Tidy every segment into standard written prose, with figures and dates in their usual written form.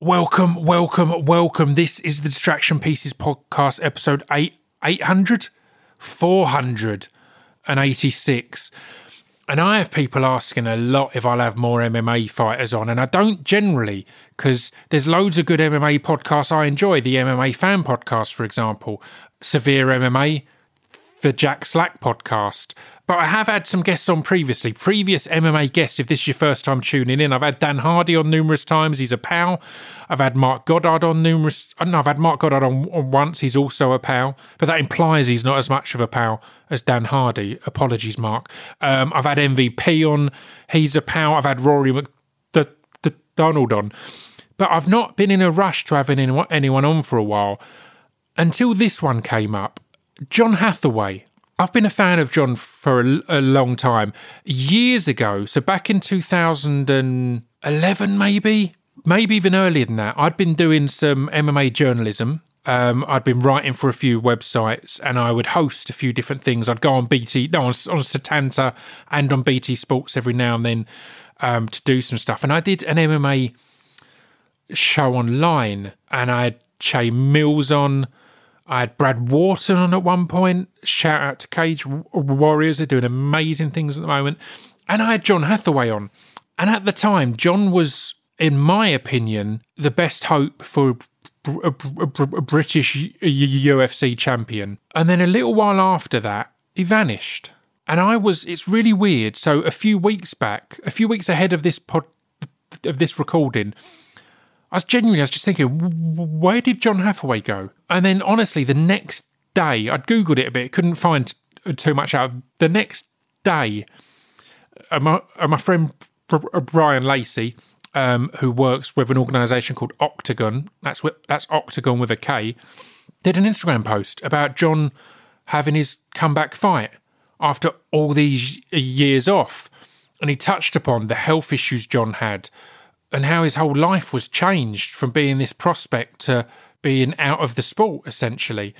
Welcome. This is the Distraction Pieces podcast, episode 486. And I have people asking a lot if I'll have more MMA fighters on. And I don't generally, because there's loads of good MMA podcasts I enjoy. The MMA Fan Podcast, for example. Severe MMA, the Jack Slack podcast. But I have had some guests on previously. Previous MMA guests, if this is your first time tuning in. I've had Dan Hardy on numerous times. He's a pal. I've had Mark Goddard on numerous... I don't know, I've had Mark Goddard on once. He's also a pal. But that implies he's not as much of a pal as Dan Hardy. Apologies, Mark. I've had MVP on. He's a pal. I've had Rory McDonald on. But I've not been in a rush to have anyone on for a while. Until this one came up. John Hathaway. I've been a fan of John for a long time. Years ago, so back in 2011 maybe even earlier than that, I'd been doing some MMA journalism. I'd been writing for a few websites and I would host a few different things. I'd go on on Setanta and on BT Sports every now and then to do some stuff. And I did an MMA show online and I had Che Mills on. I had Brad Wharton on at one point. Shout out to Cage Warriors. They're doing amazing things at the moment. And I had John Hathaway on. And at the time, John was, in my opinion, the best hope for a British UFC champion. And then a little while after that, he vanished. And it's really weird. So a few weeks ahead of this recording, I was just thinking, where did John Hathaway go? And then, honestly, the next day, I'd Googled it a bit, couldn't find too much out. The next day, my friend Brian Lacey, who works with an organisation called Octagon, that's Octagon with a K, did an Instagram post about John having his comeback fight after all these years off. And he touched upon the health issues John had, and how his whole life was changed from being this prospect to being out of the sport, essentially.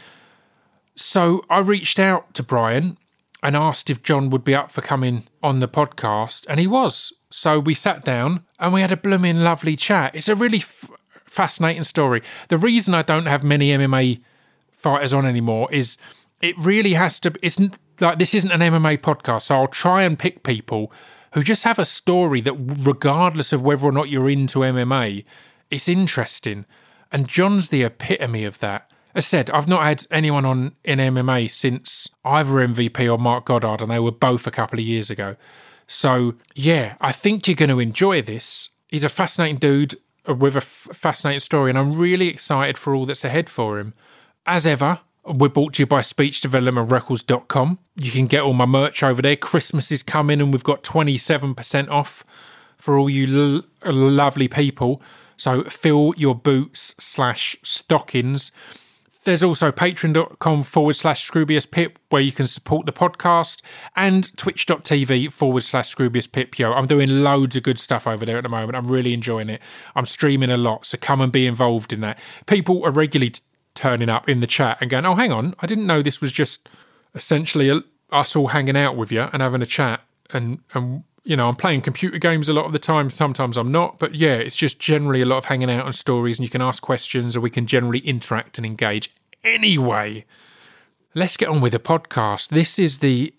So I reached out to Brian and asked if John would be up for coming on the podcast, and he was. So we sat down and we had a blooming lovely chat. It's a really fascinating story. The reason I don't have many MMA fighters on anymore is it really has to... It's like, this isn't an MMA podcast, so I'll try and pick people who just have a story that, regardless of whether or not you're into MMA, it's interesting. And John's the epitome of that. As said, I've not had anyone on in MMA since either MVP or Mark Goddard, and they were both a couple of years ago. So, yeah, I think you're going to enjoy this. He's a fascinating dude with a fascinating story, and I'm really excited for all that's ahead for him. As ever, we're brought to you by SpeechDevelopmentRecords.com. You can get all my merch over there. Christmas is coming and we've got 27% off for all you lovely people. So fill your boots/stockings. There's also patreon.com/ScroobiusPip where you can support the podcast, and twitch.tv/ScroobiusPip. I'm doing loads of good stuff over there at the moment. I'm really enjoying it. I'm streaming a lot, so come and be involved in that. People are regularly turning up in the chat and going, oh, hang on, I didn't know this was just essentially us all hanging out with you and having a chat. And you know, I'm playing computer games a lot of the time. Sometimes I'm not. But yeah, it's just generally a lot of hanging out on stories, and you can ask questions or we can generally interact and engage. Anyway, let's get on with the podcast. This is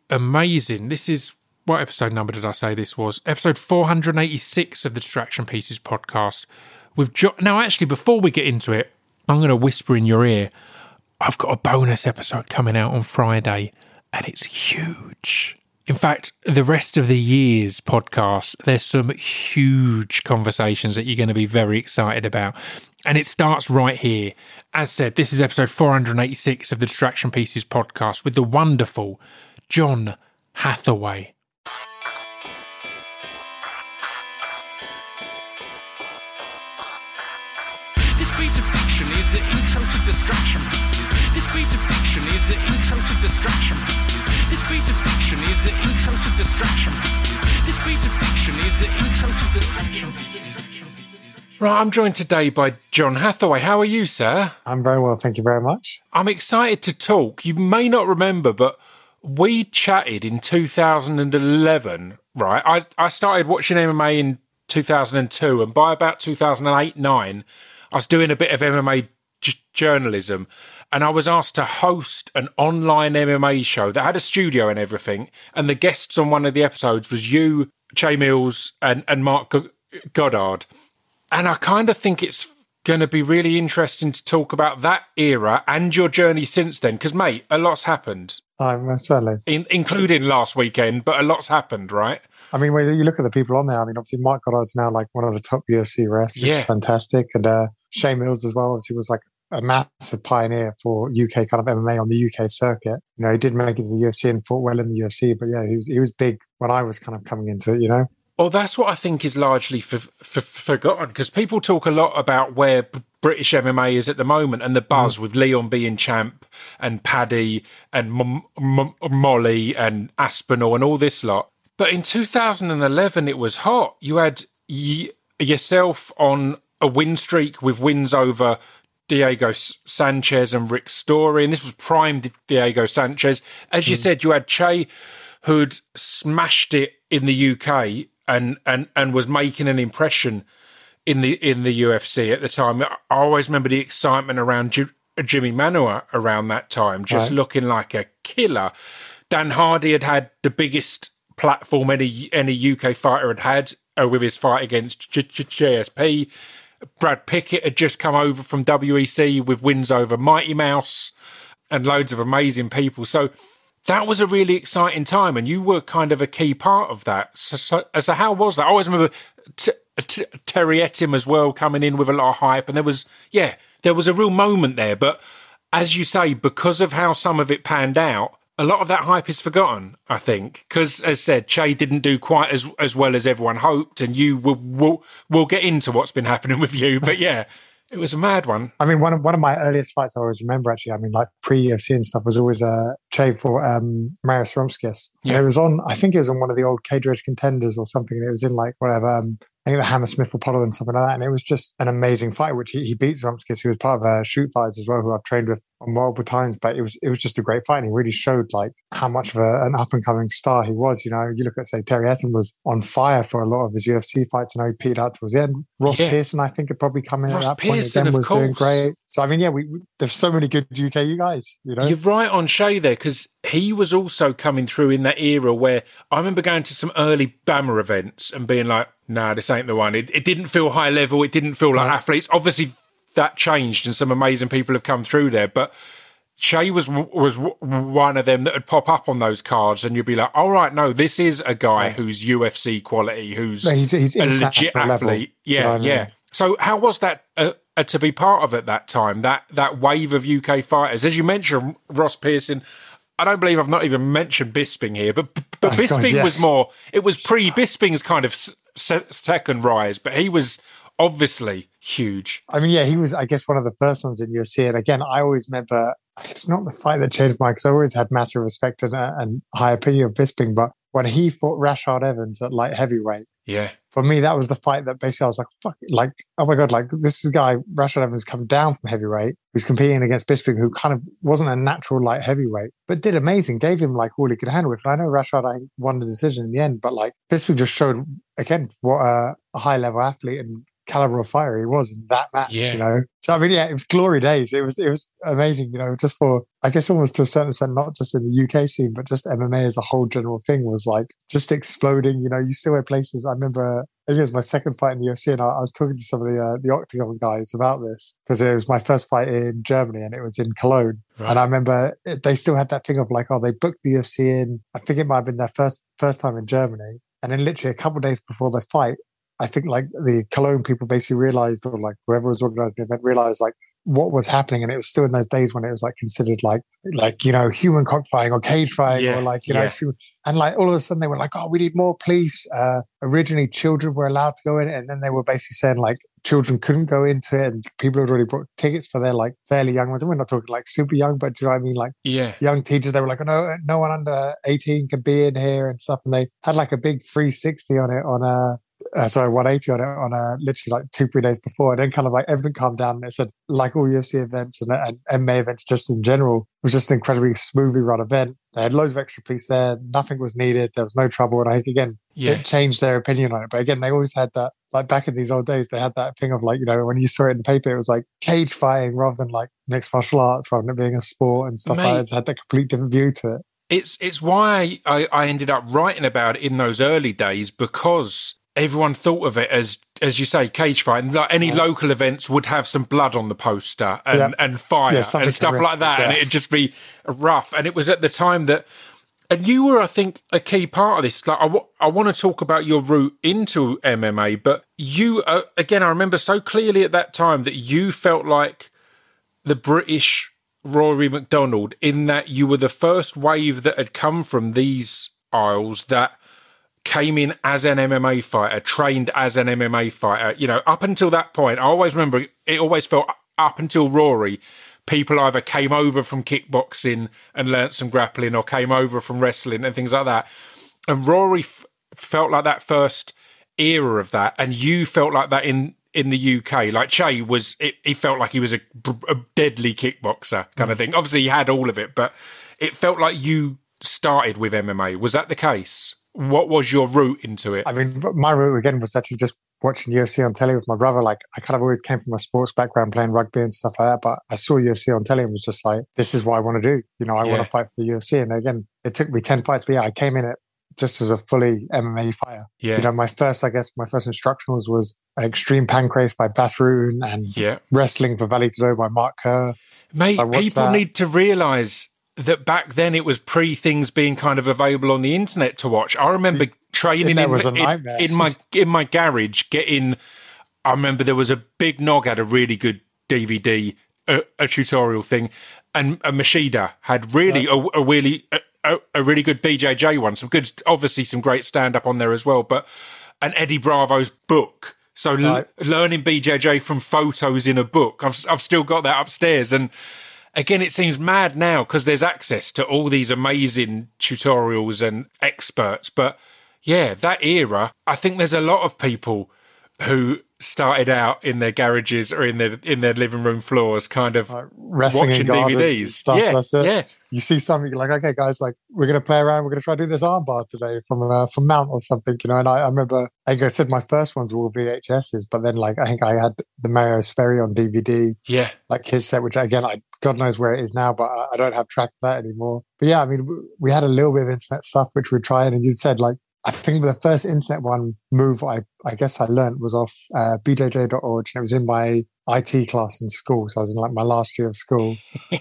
what episode number did I say this was? Episode 486 of the Distraction Pieces podcast. Now, actually, before we get into it, I'm going to whisper in your ear, I've got a bonus episode coming out on Friday, and it's huge. In fact, the rest of the year's podcast, there's some huge conversations that you're going to be very excited about. And it starts right here. As said, this is episode 486 of the Distraction Pieces podcast with the wonderful John Hathaway. This piece of fiction is the intro to Distraction Pieces. This piece of fiction is the intro to Distraction Pieces. This piece of fiction is the intro to Distraction Pieces. This piece of fiction is the intro to Distraction Pieces. Right, I'm joined today by John Hathaway. How are you, sir? I'm very well, thank you very much. I'm excited to talk. You may not remember, but we chatted in 2011, right? I started watching MMA in 2002, and by about 2008-9, I was doing a bit of MMA journalism, and I was asked to host an online MMA show that had a studio and everything, and the guests on one of the episodes was you, Che Mills, and Mark Goddard. And I kind of think it's going to be really interesting to talk about that era and your journey since then, because, mate, a lot's happened. Certainly. Including last weekend, but a lot's happened, right? I mean, when you look at the people on there, I mean, obviously Mark Goddard's now like one of the top UFC refs, which is fantastic. And Che Mills as well, obviously was like a massive pioneer for UK kind of MMA on the UK circuit. You know, he did make it to the UFC and fought well in the UFC, but yeah, he was big when I was kind of coming into it, you know? Well, that's what I think is largely forgotten, because people talk a lot about where British MMA is at the moment and the buzz with Leon being champ and Paddy and Molly and Aspinall and all this lot. But in 2011, it was hot. You had yourself on a win streak with wins over Diego Sanchez and Rick Story, and this was prime Diego Sanchez. As you said, you had Che, who'd smashed it in the UK and was making an impression in the UFC at the time. I always remember the excitement around Jimmy Manuwa around that time, just looking like a killer. Dan Hardy had the biggest platform any UK fighter had with his fight against JSP. Brad Pickett had just come over from WEC with wins over Mighty Mouse and loads of amazing people. So that was a really exciting time, and you were kind of a key part of that. So how was that? I always remember Terry Etim as well coming in with a lot of hype, and there was a real moment there. But as you say, because of how some of it panned out, a lot of that hype is forgotten, I think, because, as said, Che didn't do quite as well as everyone hoped, and you we'll get into what's been happening with you. But yeah, it was a mad one. I mean, one of my earliest fights I always remember, actually, I mean, like pre-UFC and stuff, was always Che for Marius Romskis. Yeah. And it was on, I think it was on one of the old Cage Rage Contenders or something, and it was in like whatever, I think the Hammersmith Apollo and something like that. And it was just an amazing fight, which he beats Romskis, who was part of Shoot Fighters as well, who I've trained with on multiple times. But it was just a great fight. And he really showed like how much of an up and coming star he was. You know, you look at, say, Terry Etim was on fire for a lot of his UFC fights. You know, he petered out towards the end. Ross Pearson, I think, had probably come in at that point again, was doing great. So, I mean, yeah, there's so many good UK guys, you know. You're right on Che there, because he was also coming through in that era where I remember going to some early BAMMA events and being like, nah, this ain't the one. It didn't feel high level. It didn't feel like athletes. Obviously, that changed and some amazing people have come through there. But Che was one of them that would pop up on those cards and you'd be like, all right, no, this is a guy who's UFC quality, who's he's a legit athlete. Yeah, yeah. I mean? So how was that to be part of at that time, that wave of UK fighters? As you mentioned, Ross Pearson, I don't believe I've not even mentioned Bisping here, but Bisping was more, it was pre-Bisping's kind of second rise, but he was obviously huge. I mean, yeah, he was, I guess, one of the first ones in UFC. And again, I always remember, it's not the fight that changed my, because I always had massive respect and high opinion of Bisping, but when he fought Rashad Evans at light heavyweight, for me, that was the fight that basically I was like, fuck, like, oh my God, like this is a guy, Rashad Evans, come down from heavyweight, who's competing against Bisping, who kind of wasn't a natural light heavyweight, but did amazing, gave him like all he could handle with. And I know Rashad, I won the decision in the end, but like Bisping just showed, again, what a high level athlete and caliber of fighter he was in that match, you know. So I mean, yeah, it was glory days. It was amazing, you know, just for, I guess, almost to a certain extent, not just in the UK scene, but just MMA as a whole general thing was like just exploding. You know, you still had places. I remember, I think it was my second fight in the UFC, and I was talking to some of the Octagon guys about this because it was my first fight in Germany, and it was in Cologne. Right. And I remember they still had that thing of like, oh, they booked the UFC in. I think it might have been their first time in Germany, and then literally a couple of days before the fight, I think like the Cologne people basically realized, or like whoever was organizing the event realized like what was happening. And it was still in those days when it was like considered like, you know, human cockfighting or cage fighting or like, you know, and like all of a sudden they were like, oh, we need more police. Originally children were allowed to go in, and then they were basically saying like children couldn't go into it, and people had already bought tickets for their like fairly young ones. And we're not talking like super young, but do you know what I mean? Like young teachers, they were like, oh, no one under 18 can be in here and stuff. And they had like a big 360 on it on sorry, 180 on it literally like 2-3 days before. And then kind of like everything calmed down. And it said, like all UFC events and MMA events just in general, it was just an incredibly smoothly run event. They had loads of extra police there. Nothing was needed. There was no trouble. And I think, again, it changed their opinion on it. But again, they always had that, like back in these old days, they had that thing of like, you know, when you saw it in the paper, it was like cage fighting rather than like mixed martial arts, rather than it being a sport and stuff like that. It had that complete different view to it. It's why I ended up writing about it in those early days, because everyone thought of it as you say, cage fighting. Like any local events would have some blood on the poster and fire and stuff like that, and it'd just be rough. And it was at the time that, and you were, I think, a key part of this. Like, I want to talk about your route into MMA, but you, again, I remember so clearly at that time that you felt like the British Rory MacDonald, in that you were the first wave that had come from these isles that came in as an MMA fighter, trained as an MMA fighter. You know, up until that point, I always remember, it always felt up until Rory, people either came over from kickboxing and learnt some grappling, or came over from wrestling and things like that. And Rory felt like that first era of that, and you felt like that in the UK. Like Che was, he felt like he was a deadly kickboxer kind of thing. Obviously, he had all of it, but it felt like you started with MMA. Was that the case? What was your route into it? I mean, my route again was actually just watching UFC on telly with my brother. Like, I kind of always came from a sports background, playing rugby and stuff like that, but I saw UFC on telly and was just like, this is what I want to do. You know, I want to fight for the UFC. And again, it took me 10 fights, but I came in it just as a fully MMA fighter. You know, my first instructionals was Extreme Pancrase by Bas Rutten and Wrestling for Vale Tudo by Mark Kerr. Mate, so people need to realise that back then it was pre things being kind of available on the internet to watch. I remember training in my garage, getting. I remember there was a Big Nog had a really good DVD, a tutorial thing, and Machida had really a really good BJJ one. Some good, obviously some great stand up on there as well. But an Eddie Bravo's book. So learning BJJ from photos in a book. I've still got that upstairs. And again, it seems mad now because there's access to all these amazing tutorials and experts. But yeah, that era, I think there's a lot of people who started out in their garages or in their living room floors, kind of wrestling watching in gardens DVDs. And stuff. Yeah, that's it. Yeah. You see something, you're like, okay, guys, like we're going to play around. We're going to try to do this armbar today from Mount or something, you know. And I remember, like I said, my first ones were all VHSs, but then like I think I had the Mario Sperry on DVD. Yeah, like his set, which again, God knows where it is now, but I don't have track of that anymore. But yeah, I mean, we had a little bit of internet stuff which we tried, and you'd said like, I think the first internet one move I guess I learned was off bjj.org, and it was in my IT class in school. So I was in like my last year of school.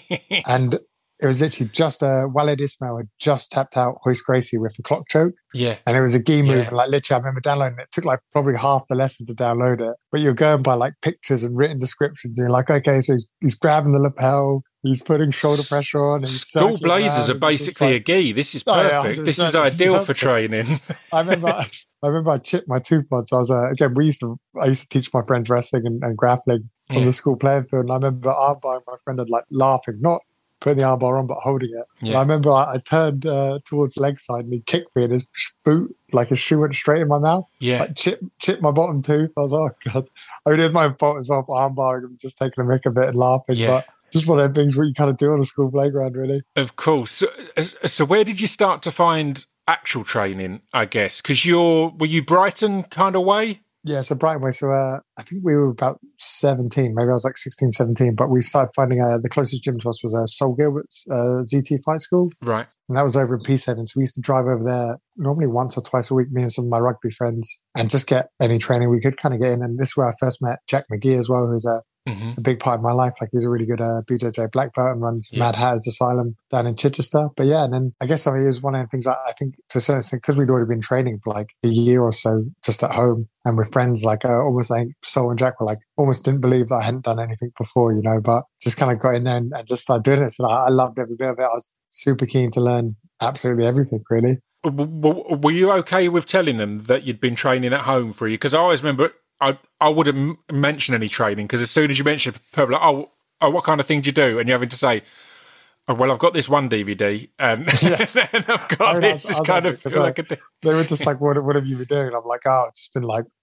And it was literally just Walid Ismail had just tapped out Royce Gracie with the clock choke. Yeah. And it was a gi move. And like literally, I remember downloading it. It took like probably half the lesson to download it. But you're going by like pictures and written descriptions. And you're like, okay, so he's grabbing the lapel. He's putting shoulder pressure on. And School blazers are basically a gi. This is perfect. This is ideal for training. I remember I chipped my tooth once. I was again. I used to teach my friends wrestling and grappling on the school playing field. And I remember armbarring my friend and like laughing, not putting the armbar on, but holding it. Yeah. And I remember I turned towards leg side and he kicked me and his boot, like his shoe went straight in my mouth. Yeah. Like chipped my bottom tooth. I was like, oh God. I mean, it was my fault as well for armbarring and just taking a mick a bit and laughing. Yeah. But just one of them things what you kind of do on a school playground, really. Of course. So where did you start to find actual training, I guess? Because were you Brighton kind of way? Yeah, so Brighton way. So I think we were about 17, maybe I was like 16, 17, but we started finding the closest gym to us was Sol Gilbert's ZT Fight School. Right. And that was over in Peacehaven. So we used to drive over there normally once or twice a week, me and some of my rugby friends, and just get any training we could kind of get in. And this is where I first met Jack McGee as well, who's a big part of my life. Like he's a really good BJJ black belt and runs Mad Hatters Asylum down in Chichester. But yeah, and then I guess it was one of the things I think to a certain extent, because we'd already been training for like a year or so just at home and with friends, like almost like Sol and Jack were like almost didn't believe that I hadn't done anything before, you know, but just kind of got in there and just started doing it. So I loved every bit of it. I was super keen to learn absolutely everything, really. Were you okay with telling them that you'd been training at home for you? Because I always remember I wouldn't mention any training, because as soon as you mention it, people are like, oh, what kind of thing do you do? And you're having to say, oh, well, I've got this one DVD and, and I've got this. It's kind of like they were just like, what have you been doing? And I'm like, oh, I've just been like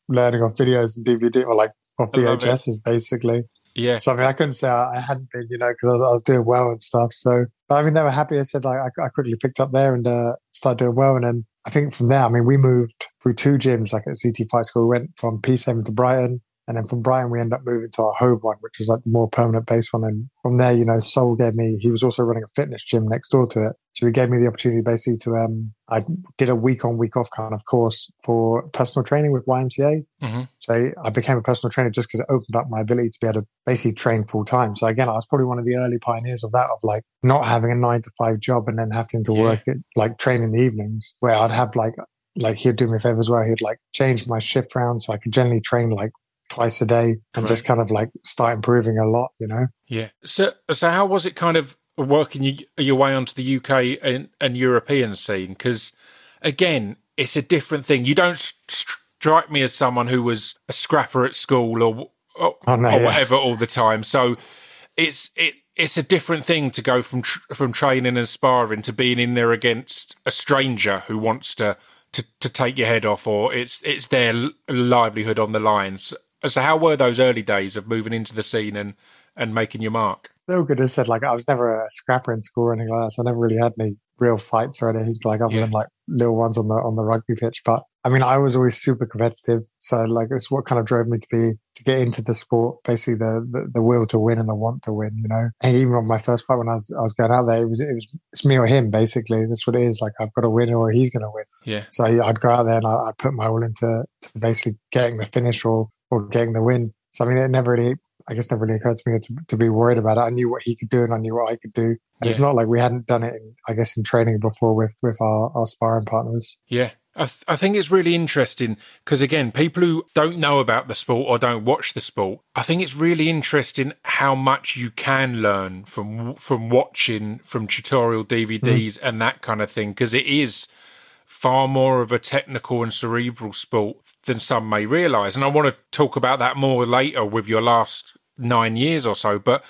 learning off videos and DVD or like off I love it. VHSs basically. Yeah. So I mean, I couldn't say I hadn't been, because I was doing well and stuff. So, but I mean, they were happy. I said like I quickly picked up there and started doing well. And then I think from there, I mean, we moved through 2 gyms like at CT Fight School. We went from Peacehaven to Brighton. And then from Brighton, we ended up moving to our Hove one, which was like the more permanent base one. And from there, Sol he was also running a fitness gym next door to it. So he gave me the opportunity basically to, I did a week on, week off kind of course for personal training with YMCA. Mm-hmm. So I became a personal trainer just because it opened up my ability to be able to basically train full time. So again, I was probably one of the early pioneers of that, of like not having a 9-to-5 job and then having to work it, like train in the evenings, where I'd have like he'd do me a favor as well. He'd like change my shift round so I could generally train like twice a day and just kind of like start improving a lot, Yeah. So how was it kind of working your way onto the UK and European scene? Because again, it's a different thing. You don't strike me as someone who was a scrapper at school or whatever all the time. So it's a different thing to go from training and sparring to being in there against a stranger who wants to take your head off, or it's their livelihood on the lines. So how were those early days of moving into the scene and making your mark? They were good. As I said, like I was never a scrapper in school or anything like that, so I never really had any real fights or anything like other than like little ones on the rugby pitch. But I mean, I was always super competitive, so like it's what kind of drove me to get into the sport. Basically, the will to win and the want to win. And even on my first fight when I was going out there, it's me or him. Basically, that's what it is. Like I've got to win or he's going to win. Yeah. So I'd go out there and I'd put my all into basically getting the finish or getting the win. So I mean, it never really occurred to me to be worried about it. I knew what he could do and I knew what I could do. And it's not like we hadn't done it, in training before with our sparring partners. Yeah. I think it's really interesting because, again, people who don't know about the sport or don't watch the sport, I think it's really interesting how much you can learn from watching, from tutorial DVDs and that kind of thing, because it is far more of a technical and cerebral sport than some may realise. And I want to talk about that more later with your last 9 years or so. But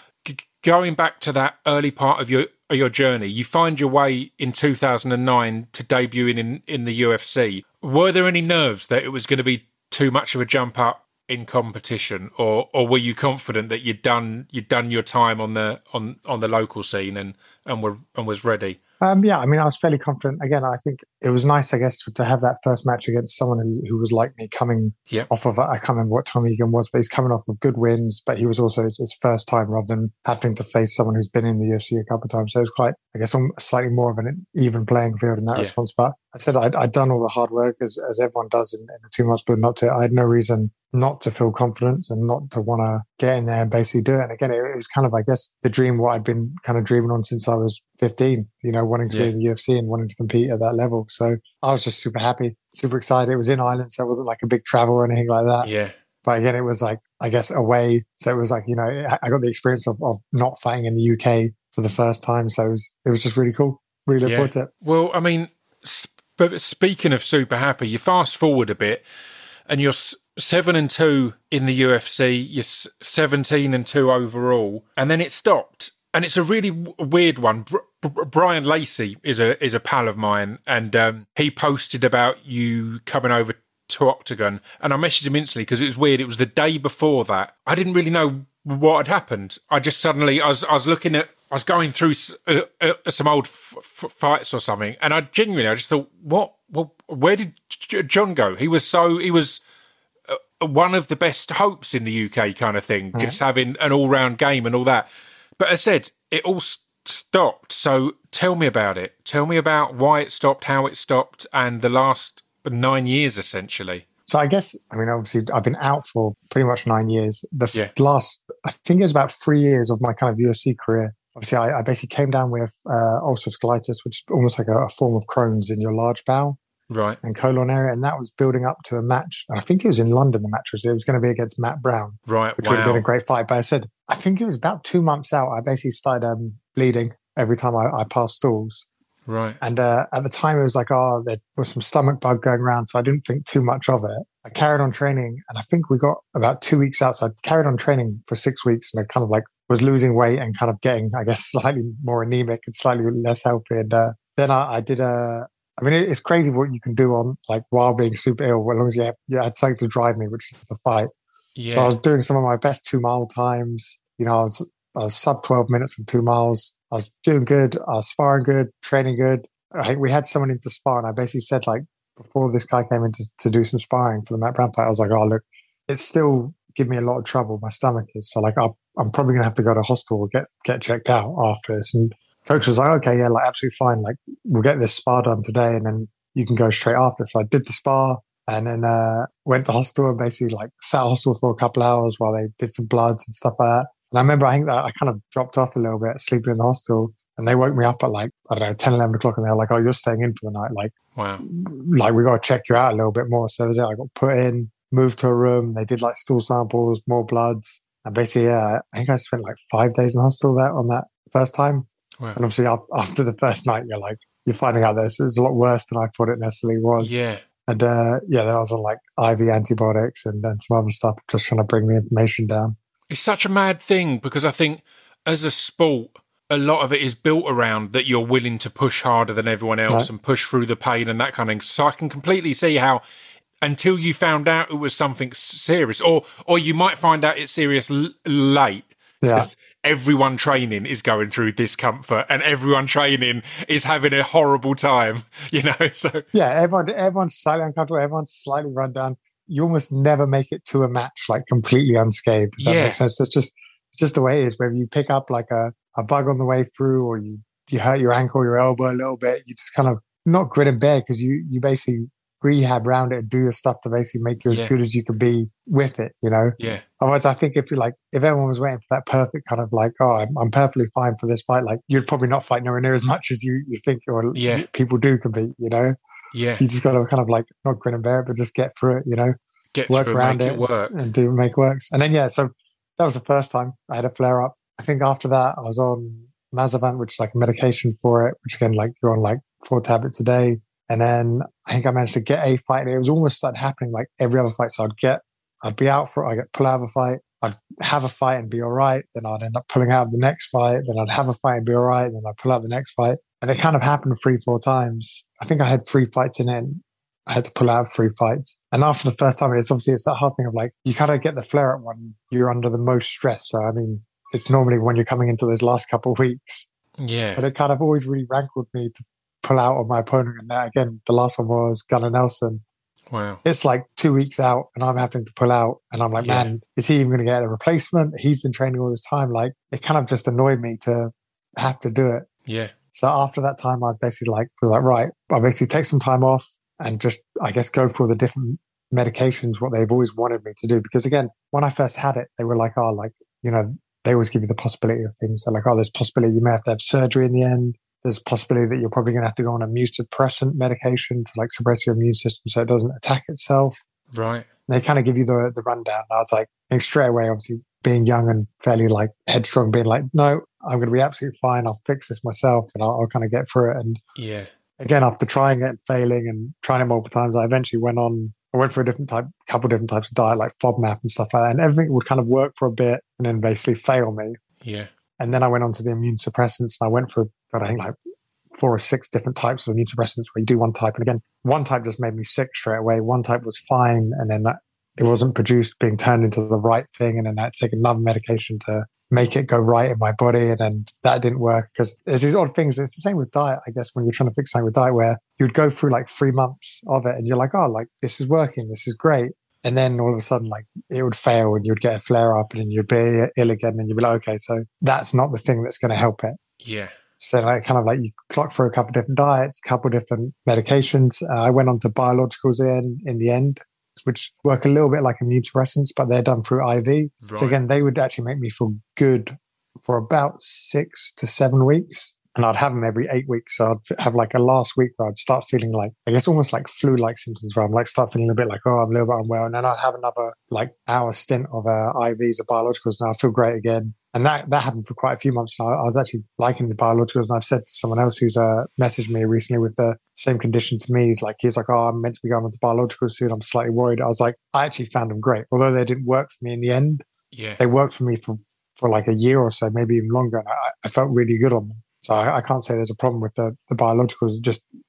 going back to that early part of your journey, you find your way in 2009 to debuting in the UFC. Were there any nerves that it was going to be too much of a jump up in competition, or were you confident that you'd done your time on the local scene and was ready? Yeah, I mean, I was fairly confident. Again, I think it was nice, I guess, to have that first match against someone who was like me, coming off of, I can't remember what Tommy Egan was, but he's coming off of good wins, but he was also his first time rather than having to face someone who's been in the UFC a couple of times. So it was quite, I guess, slightly more of an even playing field in that response. But I said I'd done all the hard work as everyone does in the 2 months, but I had no reason not to feel confidence and not to want to get in there and basically do it. And again, it was kind of, I guess, the dream, what I'd been kind of dreaming on since I was 15, wanting to be in the UFC and wanting to compete at that level. So I was just super happy, super excited. It was in Ireland, so it wasn't like a big travel or anything like that. Yeah. But again, it was like, I guess, away. So it was like, I got the experience of not fighting in the UK for the first time. So it was just really cool. Really look forward to it. Well, I mean, but speaking of super happy, you fast forward a bit and you're 7-2 in the UFC, you're 17-2 overall, and then it stopped. And it's a really weird one. Brian Lacey is a pal of mine, and he posted about you coming over to Octagon, and I messaged him instantly because it was weird. It was the day before that. I didn't really know what had happened. I just suddenly, I was going through some old fights or something, and I just thought, what? Well, where did John go? He was one of the best hopes in the UK kind of thing, just having an all-round game and all that. But as I said, it all stopped. So tell me about it. Tell me about why it stopped, how it stopped, and the last 9 years, essentially. So I guess, I mean, obviously, I've been out for pretty much 9 years. The last, I think it was about 3 years of my kind of UFC career. Obviously, I basically came down with ulcerative colitis, which is almost like a form of Crohn's in your large bowel. Right. And colon area. And that was building up to a match. And I think it was in London, the match was. It was going to be against Matt Brown. Right. Which would have been a great fight. But I think it was about 2 months out, I basically started bleeding every time I passed stools. Right. And at the time, it was like, there was some stomach bug going around. So I didn't think too much of it. I carried on training. And I think we got about 2 weeks out. So I carried on training for 6 weeks. And I kind of like was losing weight and kind of getting, I guess, slightly more anemic and slightly less healthy. And then I did I mean, it's crazy what you can do on like while being super ill, as long as you had something to drive me, which is the fight. Yeah. So I was doing some of my best 2 mile times. You know, I was sub 12 minutes from 2 miles. I was doing good. I was sparring good, training good. We had someone in to spar, and I basically said, like, before this guy came in to do some sparring for the Matt Brown fight, I was like, oh, look, it's still giving me a lot of trouble. My stomach is. So, like, I'm probably going to have to go to hospital or get checked out after this. And coach was like, okay, yeah, like, absolutely fine. Like, we'll get this spar done today, and then you can go straight after. So I did the spar and then went to hospital and basically, like, sat at hospital for a couple of hours while they did some bloods and stuff like that. And I remember, I think that I kind of dropped off a little bit, sleeping in the hospital. And they woke me up at like, I don't know, 10, 11 o'clock. And they were like, oh, you're staying in for the night. Like, wow. Like, we got to check you out a little bit more. So that was it. I got put in, moved to a room. They did like stool samples, more bloods. And basically, yeah, I think I spent like 5 days in hospital on that first time. Wow. And obviously after the first night, you're finding out this is a lot worse than I thought it necessarily was. Yeah. And then I was on like IV antibiotics and then some other stuff, just trying to bring the inflammation down. It's such a mad thing because I think as a sport, a lot of it is built around that you're willing to push harder than everyone else and push through the pain and that kind of thing. So I can completely see how until you found out it was something serious, or you might find out it's serious late. Because everyone training is going through discomfort and everyone training is having a horrible time, you know? So yeah, everyone's slightly uncomfortable, everyone's slightly run down. You almost never make it to a match like completely unscathed. If that makes sense. It's just the way it is. Whether you pick up like a bug on the way through, or you hurt your ankle, your elbow a little bit, you just kind of not grit and bear because you basically rehab around it and do your stuff to basically make you as good as you can be with it, you know? Yeah. Otherwise, I think if everyone was waiting for that perfect kind of like, oh, I'm perfectly fine for this fight, like you'd probably not fight nowhere near as much as you think or people do compete, you know? Yeah. You just got to kind of like not grin and bear it, but just get through it, you know? Work around it and make it works. And then, so that was the first time I had a flare up. I think after that, I was on Mazovant, which is like a medication for it, which again, like you're on like 4 tablets a day. And then I think I managed to get a fight. And it was almost like happening like every other fight. So I'd be out for it. I'd get pull out of a fight. I'd have a fight and be all right. Then I'd end up pulling out of the next fight. Then I'd have a fight and be all right. Then I'd pull out the next fight. And it kind of happened 3-4 times. I think I had 3 fights in it. And I had to pull out 3 fights. And after the first time, it's that hard thing of like, you kind of get the flare up when you're under the most stress. So, I mean, it's normally when you're coming into those last couple of weeks. Yeah. But it kind of always really rankled me to pull out on my opponent. And that, again, the last one was Gunnar Nelson. Wow. It's like 2 weeks out and I'm having to pull out. And I'm like, man, is he even going to get a replacement? He's been training all this time. Like, it kind of just annoyed me to have to do it. Yeah. So after that time, I was basically right, I'll basically take some time off and just, I guess, go through the different medications, what they've always wanted me to do. Because again, when I first had it, they were like, oh, like, you know, they always give you the possibility of things. They're like, oh, there's possibility you may have to have surgery in the end. There's a possibility that you're probably going to have to go on a immunosuppressant medication to like suppress your immune system so it doesn't attack itself. Right. They kind of give you the rundown. I was like, straight away, obviously being young and fairly like headstrong, being like, no, I'm going to be absolutely fine. I'll fix this myself and I'll kind of get through it. And again, after trying it and failing and trying it multiple times, I eventually went for a couple different types of diet, like FODMAP and stuff like that. And everything would kind of work for a bit and then basically fail me. Yeah. And then I went on to the immune suppressants and I went for, I think like 4 or 6 different types of immune suppressants where you do one type. And again, one type just made me sick straight away. One type was fine. And then it wasn't being turned into the right thing. And then I had to take another medication to make it go right in my body. And then that didn't work because there's these odd things. It's the same with diet, I guess, when you're trying to fix something with diet where you'd go through like 3 months of it and you're like, oh, like this is working. This is great. And then all of a sudden, like it would fail and you'd get a flare up and then you'd be ill again and you'd be like, okay, so that's not the thing that's going to help it. Yeah. So like kind of like you clock through a couple of different diets, a couple of different medications. I went on to biologicals in the end, which work a little bit like immune suppressants, but they're done through IV. Right. So again, they would actually make me feel good for about 6 to 7 weeks. And I'd have them every 8 weeks. So I'd have like a last week where I'd start feeling like, I guess almost like flu-like symptoms where I'm like start feeling a bit like, oh, I'm a little bit unwell. And then I'd have another like hour stint of IVs or biologicals and I'd feel great again. And that happened for quite a few months. And I was actually liking the biologicals. And I've said to someone else who's messaged me recently with the same condition to me, like he's like, oh, I'm meant to be going on to biologicals soon. I'm slightly worried. I was like, I actually found them great. Although they didn't work for me in the end. Yeah. They worked for me for like a year or so, maybe even longer. And I felt really good on them. So I can't say there's a problem with the biologicals. Just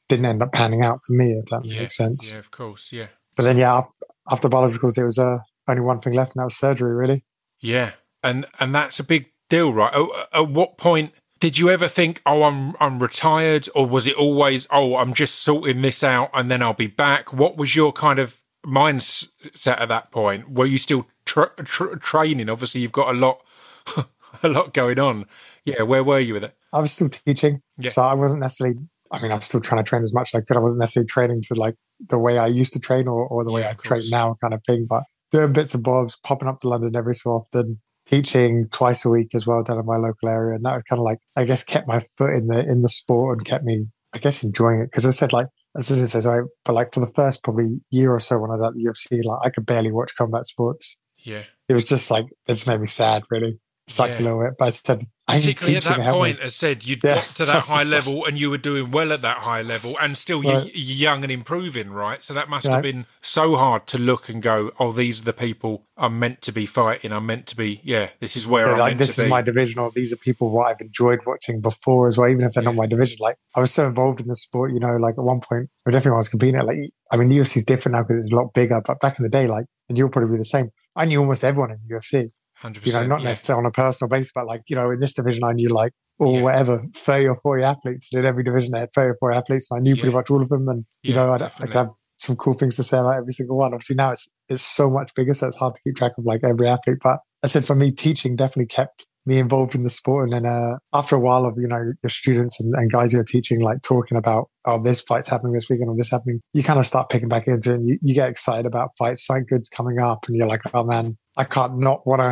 didn't end up panning out for me, if that Yeah. makes sense. Yeah, of course. Yeah. But then, after biologicals, it was only one thing left, and that was surgery, really. Yeah. And that's a big deal, right? At what point did you ever think, oh, I'm retired? Or was it always, oh, I'm just sorting this out and then I'll be back? What was your kind of mindset at that point? Were you still training? Obviously, you've got a lot going on. Yeah, where were you with it? I was still teaching, so I wasn't necessarily. I mean, I'm still trying to train as much as I could. I wasn't necessarily training to like the way I used to train or the way I train now, kind of thing. But doing bits and bobs, popping up to London every so often, teaching twice a week as well down in my local area, and that kind of like, I guess, kept my foot in the sport and kept me, I guess, enjoying it. Because I said, like, as I said, sorry, but like for the first probably year or so when I was at the UFC, like I could barely watch combat sports. Yeah, it was just like, it just made me sad, really. Sucked a little bit, but I said, particularly at that point, as said, you'd got to that high level and you were doing well at that high level, and still you're young and improving, right? So that must have been so hard to look and go, oh, these are the people I'm meant to be fighting. I'm meant to be, this is where I'm meant to be. This is my division, or these are people what I've enjoyed watching before as well, even if they're not my division. Like, I was so involved in the sport, you know, like at one point, I definitely was competing at, like, I mean, UFC is different now because it's a lot bigger, but back in the day, like, and you'll probably be the same, I knew almost everyone in UFC. 100%, you know, not necessarily on a personal basis, but like, you know, in this division, I knew like, whatever, 30 or 40 athletes. In every division, they had 30 or 40 athletes, and I knew pretty much all of them. And, you know, I could have some cool things to say about every single one. Obviously, now it's so much bigger, so it's hard to keep track of like every athlete. But I said, for me, teaching definitely kept me involved in the sport. And then after a while of, you know, your students and guys who are teaching, like talking about, oh, this fight's happening this weekend or this happening, you kind of start picking back into it, and you get excited about fights. Something good's coming up, and you're like, oh man, I can't not want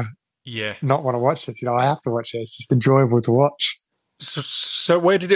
to watch this. You know, I have to watch it. It's just enjoyable to watch. So when did it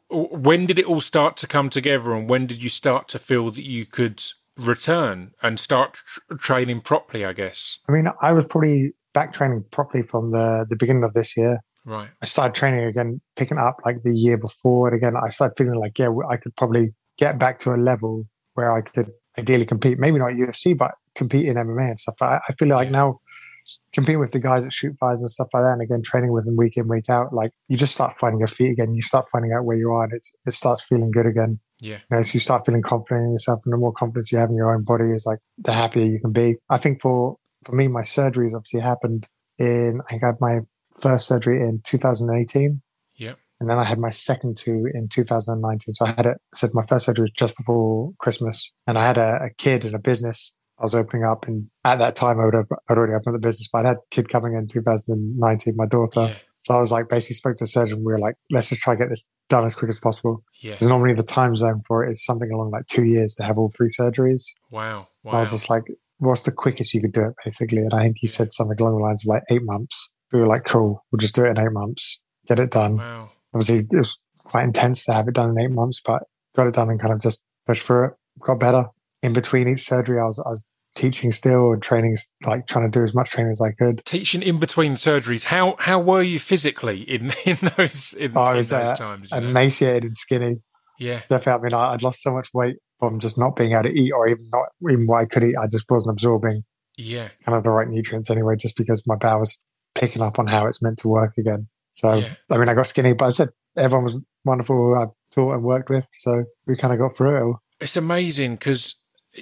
all start to come together, and when did you start to feel that you could return and start training properly, I guess? I mean, I was probably back training properly from the beginning of this year. Right. I started training again, picking up like the year before. And again, I started feeling like, I could probably get back to a level where I could ideally compete. Maybe not UFC, but compete in MMA and stuff. But I feel like now competing with the guys that shoot fires and stuff like that, and again, training with them week in, week out, like you just start finding your feet again. You start finding out where you are, and it starts feeling good again. Yeah. You know, so you start feeling confident in yourself, and the more confidence you have in your own body is like the happier you can be. I think for me, my surgeries obviously happened I think I had my first surgery in 2018. Yeah. And then I had my second two in 2019. So my first surgery was just before Christmas, and I had a kid and a business I was opening up, and at that time I'd already opened the business, but I had a kid coming in 2019, my daughter. Yeah. So I was like, basically spoke to a surgeon. We were like, let's just try to get this done as quick as possible. Yeah. Because normally the time zone for it is something along like 2 years to have all 3 surgeries. Wow. So I was just like, what's the quickest you could do it, basically? And I think he said something along the lines of like 8 months. We were like, cool, we'll just do it in 8 months, get it done. Wow. Obviously it was quite intense to have it done in 8 months, but got it done and kind of just pushed through it, got better. In between each surgery, I was teaching still and training, like trying to do as much training as I could. Teaching in between surgeries, how were you physically in those times? Emaciated and skinny. Yeah, definitely. I mean, I'd lost so much weight from just not being able to eat, or even what I could eat. I just wasn't absorbing kind of the right nutrients anyway, just because my bowel was picking up on how it's meant to work again. So I mean, I got skinny, but I said everyone was wonderful who I taught and worked with, so we kind of got through it all. It's amazing because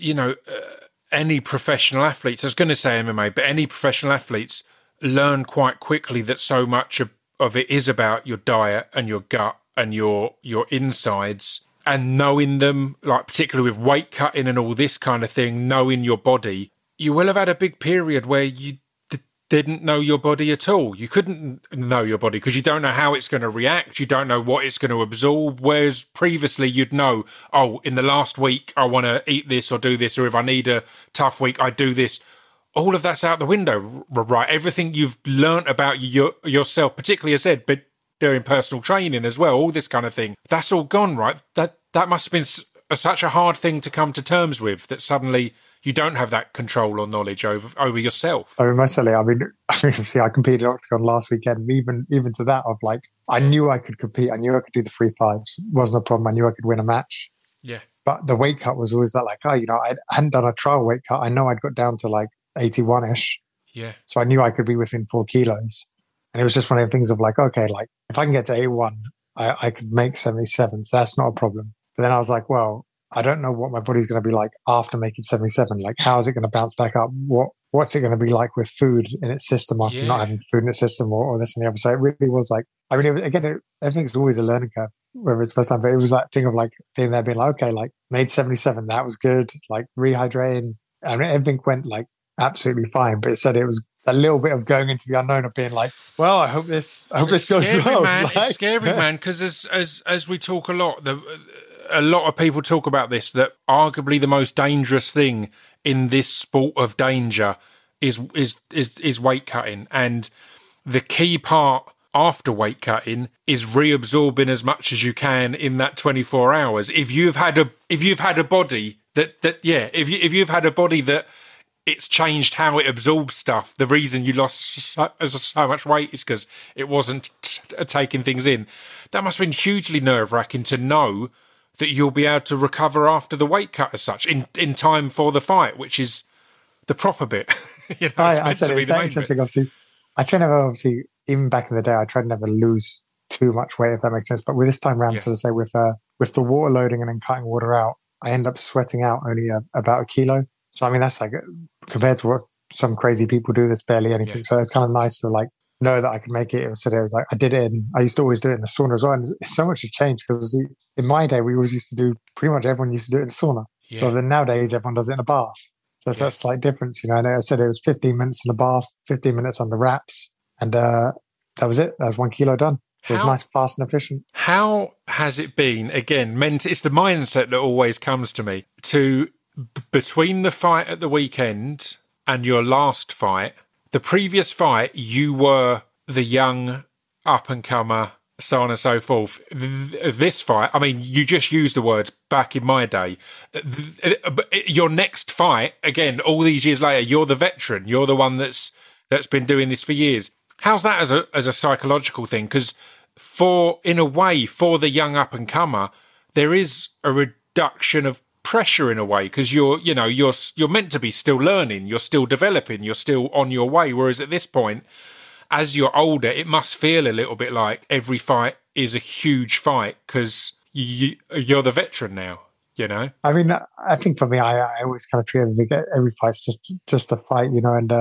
any professional athletes, I was going to say MMA, but any professional athletes learn quite quickly that so much of it is about your diet and your gut and your insides, and knowing them, like particularly with weight cutting and all this kind of thing, knowing your body. You will have had a big period where you didn't know your body at all. You couldn't know your body because you don't know how it's going to react. You don't know what it's going to absorb. Whereas previously you'd know, oh, in the last week, I want to eat this or do this, or if I need a tough week, I do this. All of that's out the window, right? Everything you've learnt about yourself, particularly as said, but doing personal training as well, all this kind of thing, that's all gone, right? That must have been such a hard thing to come to terms with, that suddenly you don't have that control or knowledge over yourself. I mean, mostly, I see, I competed at Octagon last weekend. Even to that, of like, I knew I could compete. I knew I could do the 3-5s. It wasn't a problem. I knew I could win a match. Yeah. But the weight cut was always that, like, I hadn't done a trial weight cut. I know I'd got down to like 81-ish. Yeah. So I knew I could be within 4 kilos. And it was just one of the things of like, okay, like if I can get to 81, I could make 77. So that's not a problem. But then I was like, well, I don't know what my body's going to be like after making 77. Like, how is it going to bounce back up? What's it going to be like with food in its system after not having food in its system or this and the other? So it really was like, I mean, everything's always a learning curve, whether it's first time, but it was that thing of like being there, being like, okay, like made 77, that was good. Like rehydrating, I mean, everything went like absolutely fine. But it said it was a little bit of going into the unknown of being like, well, I hope this goes well. Man. Like, it's scary, man, because as we talk a lot, a lot of people talk about this, that arguably the most dangerous thing in this sport of danger is weight cutting, and the key part after weight cutting is reabsorbing as much as you can in that 24 hours. If you've had a body if you've had a body that it's changed how it absorbs stuff, the reason you lost so much weight is because it wasn't taking things in. That must have been hugely nerve-wracking to know that you'll be able to recover after the weight cut as such in time for the fight, which is the proper bit. I said it's interesting. Obviously, I try never, obviously, even back in the day, I tried never lose too much weight, if that makes sense. But with this time around, so to say, with the water loading and then cutting water out, I end up sweating out only about 1 kilo. So I mean, that's like compared to what some crazy people do, that's barely anything. Yeah. So it's kind of nice to like know that I could make it. It was like I did it, and I used to always do it in the sauna as well. And so much has changed because in my day, we always used to do, pretty much everyone used to do it in the sauna. Yeah. Rather than nowadays, everyone does it in a bath. So that's that slight difference, you know. And I said it was 15 minutes in the bath, 15 minutes on the wraps, and that was it. That was 1 kilo done. So it's nice, fast, and efficient. How has it been? Again, it's the mindset that always comes to me. Between the fight at the weekend and your last fight, the previous fight, you were the young up-and-comer, so on and so forth. This fight, I mean, you just used the word back in my day. Your next fight, again, all these years later, you're the veteran. You're the one that's been doing this for years. How's that as a psychological thing? Because in a way, for the young up-and-comer, there is a reduction of pressure in a way, because you're meant to be still learning, you're still developing, you're still on your way. Whereas at this point, as you're older, it must feel a little bit like every fight is a huge fight because you're the veteran now, you know? I mean, I think for me, I always kind of treat every fight's just a fight, you know, and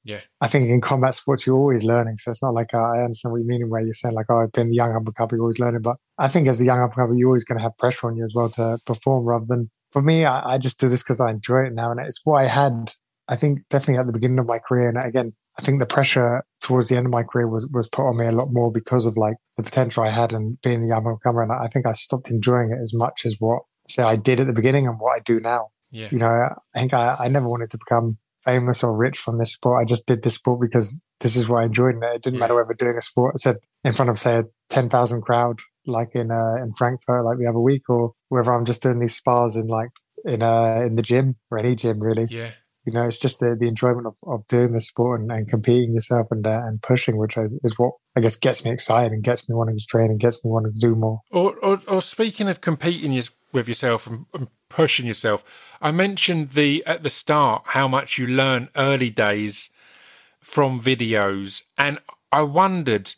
I think in combat sports, you're always learning. So it's not like, I understand what you mean where you're saying like, oh, I've been the young up-and-comer, you're always learning. But I think as the young up-and-comer, you're always going to have pressure on you as well to perform, rather than, for me, I just do this because I enjoy it now. And it's what I had, I think, definitely at the beginning of my career. And again, I think the pressure towards the end of my career was put on me a lot more because of like the potential I had and being the young up-and-comer. And I think I stopped enjoying it as much as what, say, I did at the beginning and what I do now. Yeah. You know, I think I never wanted to become famous or rich from this sport. I just did this sport because this is what I enjoyed. And it didn't matter whether doing a sport, I said, in front of, say, a 10,000 crowd, like in Frankfurt, like the other week, or whether I'm just doing these spars in like in the gym or any gym really. Yeah. You know, it's just the enjoyment of doing the sport and competing yourself and pushing, which is what I guess gets me excited and gets me wanting to train and gets me wanting to do more. Or speaking of competing with yourself and pushing yourself, I mentioned at the start how much you learn early days from videos, and I wondered,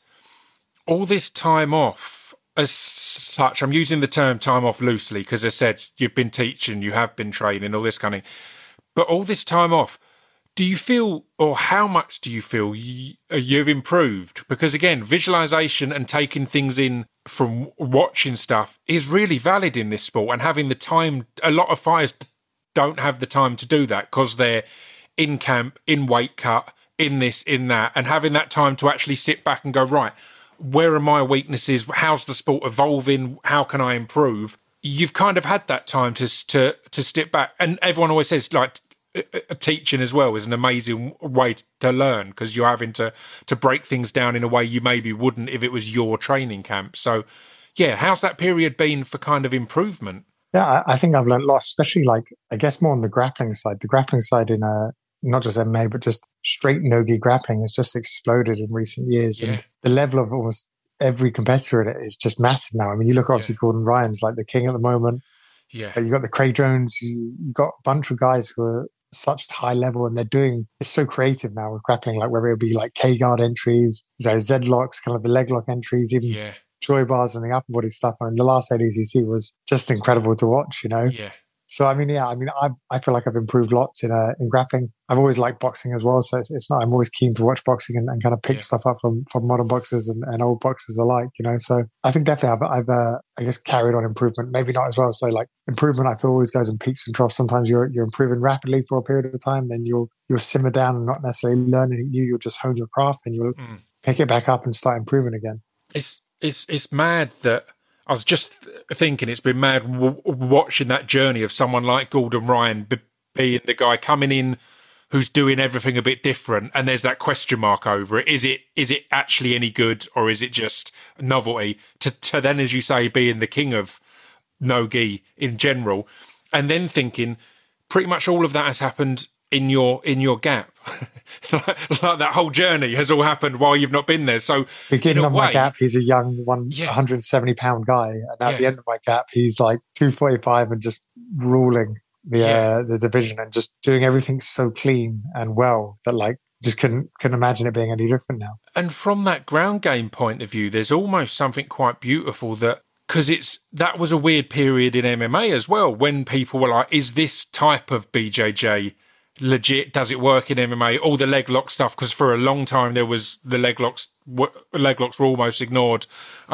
all this time off as such, I'm using the term time off loosely because I said you've been teaching, you have been training, all this kind of thing. But all this time off, do you feel, or how much do you feel you've improved? Because again, visualization and taking things in from watching stuff is really valid in this sport, and having the time, a lot of fighters don't have the time to do that because they're in camp, in weight cut, in this, in that, and having that time to actually sit back and go, right, where are my weaknesses? How's the sport evolving? How can I improve? You've kind of had that time to step back. And everyone always says, like, teaching as well is an amazing way to learn because you're having to break things down in a way you maybe wouldn't if it was your training camp. So, yeah, how's that period been for kind of improvement? Yeah, I think I've learned a lot, especially like, I guess more on the grappling side. The grappling side in not just MMA, but just straight no-gi grappling has just exploded in recent years. Yeah. And the level of almost every competitor in it is just massive now. I mean, you look obviously Gordon Ryan's like the king at the moment. Yeah. But you got the Craig Jones, you got a bunch of guys who are such high level and it's so creative now with grappling, like whether it be like K-guard entries, Z-locks, kind of the leg lock entries, even joy bars and the upper body stuff. And the last ADCC was just incredible to watch, you know? Yeah. So, I mean, I feel like I've improved lots in grappling. I've always liked boxing as well. So it's not, I'm always keen to watch boxing and kind of pick stuff up from modern boxers and old boxers alike, you know? So I think definitely I've I guess, carried on improvement, maybe not as well. So like improvement, I feel always goes in peaks and troughs. Sometimes you're improving rapidly for a period of time, then you'll simmer down and not necessarily learn anything new. You'll just hone your craft and you'll pick it back up and start improving again. It's mad that I was just thinking it's been mad watching that journey of someone like Gordon Ryan being the guy coming in who's doing everything a bit different, and there's that question mark over it. Is it actually any good, or is it just novelty? To then, as you say, being the king of no-gi in general, and then thinking pretty much all of that has happened in your gap. like that whole journey has all happened while you've not been there. So beginning of my gap, he's a young 170-pound guy, and at the end of my gap, he's like 245 and just ruling the division and just doing everything so clean and well that like just couldn't imagine it being any different now. And from that ground game point of view, there's almost something quite beautiful that, because that was a weird period in MMA as well, when people were like, is this type of BJJ legit? Does it work in MMA? All the leg lock stuff, because for a long time there was the leg locks were almost ignored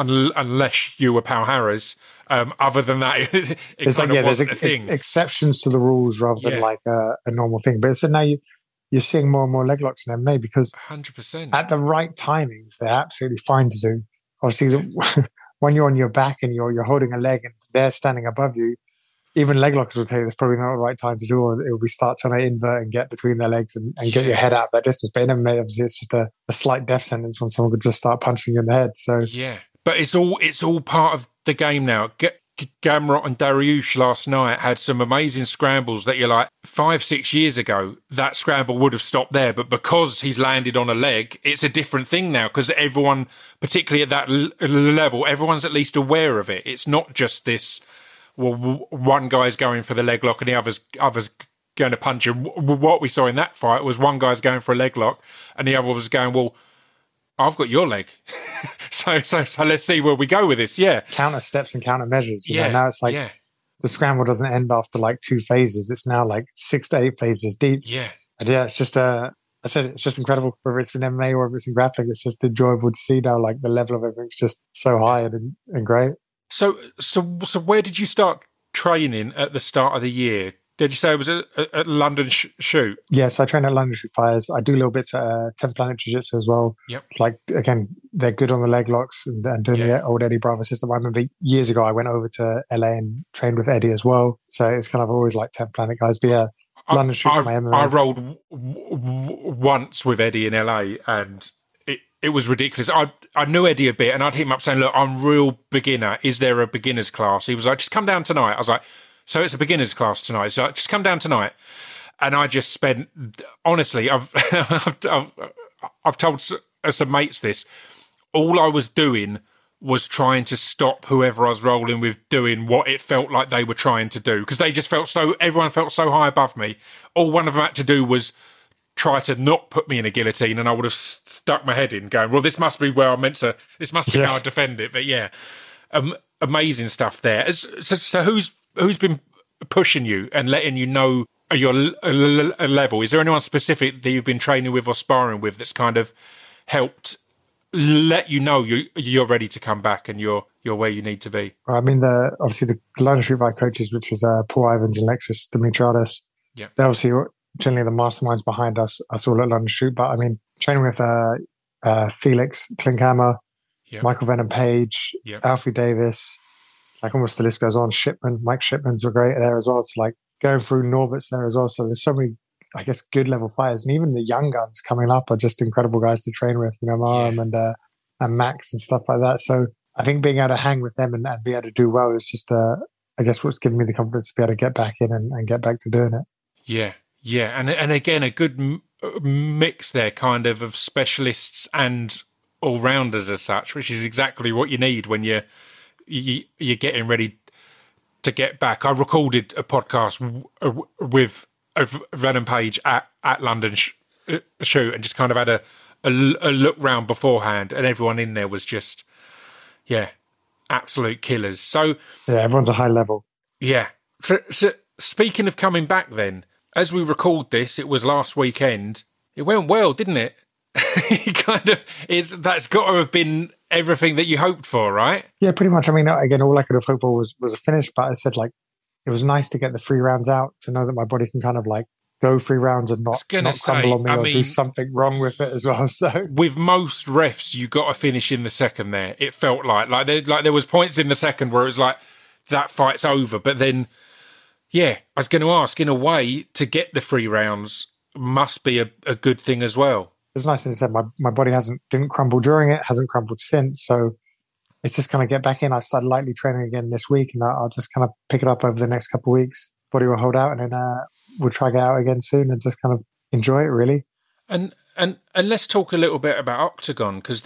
unless you were Pal Harris. Other than that, it's like there's exceptions to the rules rather than like a normal thing. But so now you're seeing more and more leg locks in MMA because 100% at the right timings they're absolutely fine to do. Obviously, when you're on your back and you're holding a leg and they're standing above you, even leg lockers will tell you that's probably not the right time to do, or it will be start trying to invert and get between their legs and get your head out of that distance. But in MMA, obviously, it's just a slight death sentence when someone could just start punching you in the head. So yeah, but it's all part of the game now. Gamrot and Dariush last night had some amazing scrambles that you're like, 5-6 years ago, that scramble would have stopped there. But because he's landed on a leg, it's a different thing now, because everyone, particularly at that level, everyone's at least aware of it. It's not just this, well, one guy's going for the leg lock and the other's going to punch him. What we saw in that fight was one guy's going for a leg lock and the other was going, well, I've got your leg. so let's see where we go with this. Yeah. Counter steps and counter measures. You know, now it's like the scramble doesn't end after like 2 phases. It's now like 6 to 8 phases deep. Yeah. And it's just, I said, it's just incredible. Whether it's in MMA or whether it's in grappling, it's just enjoyable to see now. Like the level of everything's just so high and great. So where did you start training at the start of the year? Did you say it was at London Shoot? Yeah, so I train at London Shoot Fires. I do little bits at 10th Planet Jiu-Jitsu as well. Yep. Like, again, they're good on the leg locks and doing the old Eddie Bravo system. I remember years ago I went over to LA and trained with Eddie as well. So it's kind of always like 10th Planet guys. But yeah, London Shoot for my MMA. I rolled once with Eddie in LA and it was ridiculous. I knew Eddie a bit and I'd hit him up saying, look, I'm real beginner. Is there a beginner's class? He was like, just come down tonight. I was like, so it's a beginner's class tonight. So just come down tonight. And I just spent, honestly, I've told some mates this. All I was doing was trying to stop whoever I was rolling with doing what it felt like they were trying to do. Because they just everyone felt so high above me. All one of them had to do was try to not put me in a guillotine and I would have stuck my head in going, well, this must be where I'm meant to, this must be how I defend it. But yeah, amazing stuff there. So who's been pushing you and letting you know your level? Is there anyone specific that you've been training with or sparring with that's kind of helped let you know you're ready to come back and you're where you need to be? I mean, obviously the London Street Fight coaches, which is Paul Ivans and Lexus Dimitriadis, they're obviously generally the masterminds behind us all at London Street. But I mean, training with Felix Klinkhammer, Michael Venom Page, Alfie Davis, like almost the list goes on. Mike Shipman's were great there as well. It's like going through Norbert's there as well. So there's so many, I guess, good level fighters. And even the young guns coming up are just incredible guys to train with, you know, Maram and Max and stuff like that. So I think being able to hang with them and be able to do well is just, I guess, what's given me the confidence to be able to get back in and get back to doing it. Yeah. Yeah. And again, a good mix there kind of specialists and all-rounders as such, which is exactly what you need when you're getting ready to get back. I recorded a podcast with Venom Page at London Shoot and just kind of had a look round beforehand, and everyone in there was just, absolute killers. So Yeah, everyone's a high level. yeah. So speaking of coming back then, as we record this, it was last weekend. It went well, didn't it? That's got to have been everything that you hoped for, right? Yeah, pretty much. I mean, again, all I could have hoped for was a finish, but I said, like, it was nice to get the 3 rounds out, to know that my body can kind of like go 3 rounds and not crumble on me or do something wrong with it as well. So with most refs, you got to finish in the second there. It felt like there was points in the second where it was like, that fight's over. But then, yeah, I was going to ask, in a way, to get the 3 rounds must be a good thing as well. It was nice, as I said, my body didn't crumble during it, hasn't crumbled since. So it's just kind of get back in. I started lightly training again this week, and I'll just kind of pick it up over the next couple of weeks. Body will hold out, and then we'll try it out again soon and just kind of enjoy it, really. And let's talk a little bit about Octagon, because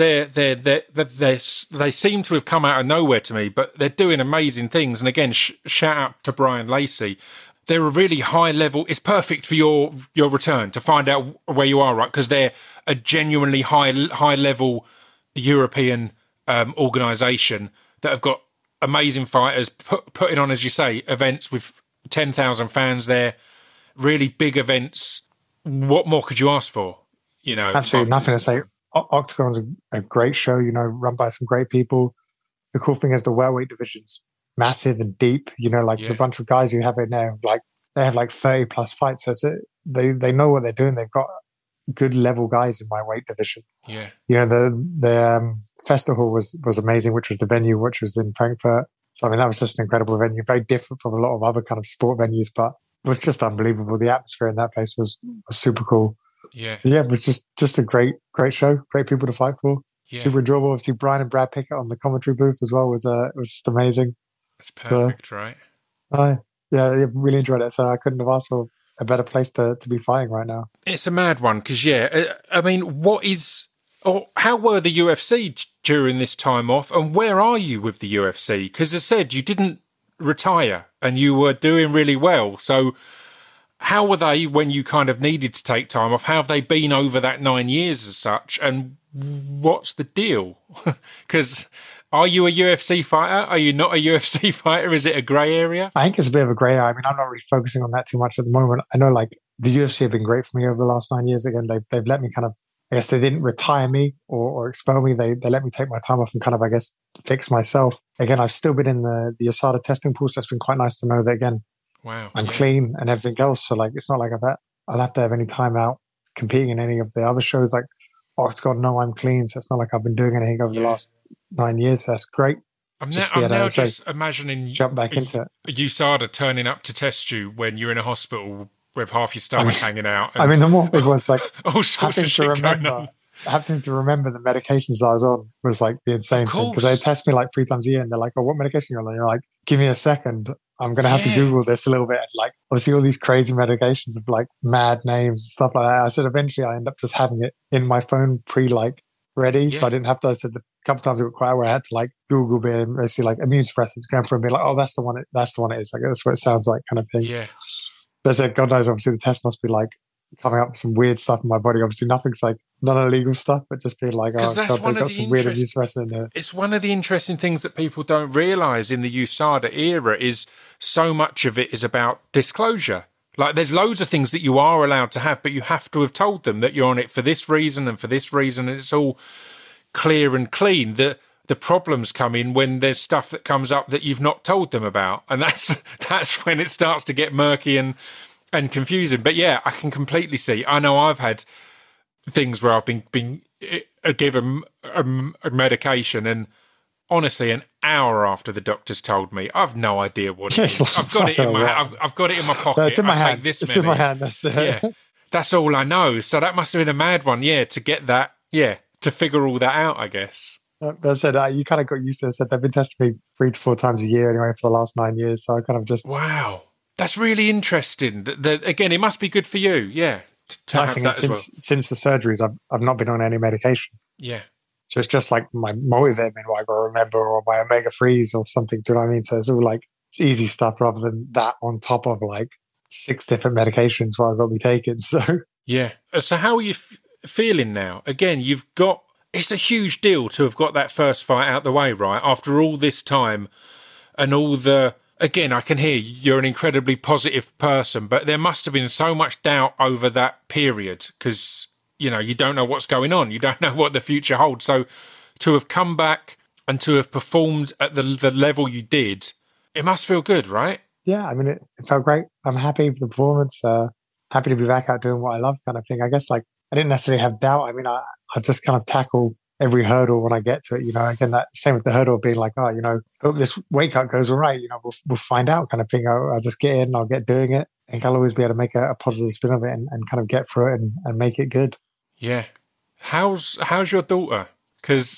they seem to have come out of nowhere to me, but they're doing amazing things. And again, shout out to Brian Lacey. They're a really high level. It's perfect for your return to find out where you are, right? Because they're a genuinely high level European organisation that have got amazing fighters putting on, as you say, events with 10,000 fans there, really big events. What more could you ask for? You know, absolutely nothing to say. Octagon's a great show, you know, run by some great people. The cool thing is the welterweight division's massive and deep, you know, like the bunch of guys you have in there, like they have like 30 plus fights. So they know what they're doing. They've got good level guys in my weight division. Yeah. You know, the festival was amazing, which was the venue, which was in Frankfurt. So, I mean, that was just an incredible venue, very different from a lot of other kind of sport venues, but it was just unbelievable. The atmosphere in that place was super cool. Yeah. Yeah, it was just a great show. Great people to fight for. Yeah. Super enjoyable. Obviously, Brian and Brad Pickett on the commentary booth as well was just amazing. That's perfect, right? Yeah, really enjoyed it. So I couldn't have asked for a better place to be fighting right now. It's a mad one because, I mean, how were the UFC during this time off, and where are you with the UFC? Because as I said, you didn't retire and you were doing really well. So how were they when you kind of needed to take time off? How have they been over that 9 years as such? And what's the deal? Because are you a UFC fighter? Are you not a UFC fighter? Is it a grey area? I think it's a bit of a grey area. I mean, I'm not really focusing on that too much at the moment. I know like the UFC have been great for me over the last 9 years. Again, they've let me kind of, I guess they didn't retire me or expel me. They let me take my time off and kind of, I guess, fix myself. Again, I've still been in the USADA testing pool, so it's been quite nice to know that, again, wow, I'm clean and everything else. So like, it's not like I'll have to have any time out competing in any of the other shows. Like, Octagon, no, I'm clean. So it's not like I've been doing anything over the last 9 years. So that's great. I'm now just imagining jump back into it. USADA turning up to test you when you're in a hospital with half your stomach hanging out. I mean, the more big was like all sorts of shit going on. Having to remember the medications I was on was like the insane thing, because they test me like 3 times a year and they're like, oh, what medication are you on? And you're like, give me a second. I'm going to have to Google this a little bit. And like, obviously all these crazy medications of like mad names and stuff like that. I said, eventually I end up just having it in my phone ready. So I didn't have to, I said a couple times it got quiet where I had to like Google basically like immune suppressants going for and be like, oh, that's the one it is. Like, that's what it sounds like kind of thing. Yeah. But I said, God knows, obviously the test must be like coming up with some weird stuff in my body. Obviously nothing's like non-illegal stuff, but just being like, oh, God, they've got some weird immune suppressant in there. It's one of the interesting things that people don't realise in the USADA era is so much of it is about disclosure. Like, there's loads of things that you are allowed to have, but you have to have told them that you're on it for this reason and for this reason, and it's all clear and clean. The problems come in when there's stuff that comes up that you've not told them about, and that's when it starts to get murky and confusing. But yeah, I can completely see. I know I've had things where I've been given a medication, and honestly, an hour after the doctor's told me, I've no idea what it is. I've got it in my I've got it in my pocket. It's in my hand. It's in my hand. That's all I know. So that must have been a mad one. Yeah, to get that. Yeah, to figure all that out, I guess. They said you kind of got used to it. Said they've been testing me 3 to 4 times a year anyway for the last 9 years. So I kind of just that's really interesting. Again, it must be good for you. Yeah, to have that as well. Since the surgeries, I've not been on any medication. Yeah. So it's just like my multivitamin, what I got to remember, or my omega-3s or something. Do you know what I mean? So it's all like, it's easy stuff rather than that on top of like 6 different medications what I've got to be taking. So yeah. So how are you feeling now? Again, you've got it's a huge deal to have got that first fight out the way, right? After all this time and all the... Again, I can hear you're an incredibly positive person, but there must have been so much doubt over that period because, you know, you don't know what's going on. You don't know what the future holds. So to have come back and to have performed at the level you did, it must feel good, right? Yeah, I mean, it felt great. I'm happy with the performance. Happy to be back out doing what I love kind of thing. I guess, like, I didn't necessarily have doubt. I mean, I just kind of tackle every hurdle when I get to it, you know. Again, that same with the hurdle being like, oh, you know, hope this weight cut goes all right, you know, we'll find out kind of thing. I'll just get in, I'll get doing it. I think I'll always be able to make a positive spin of it and kind of get through it and make it good. Yeah. How's your daughter? Because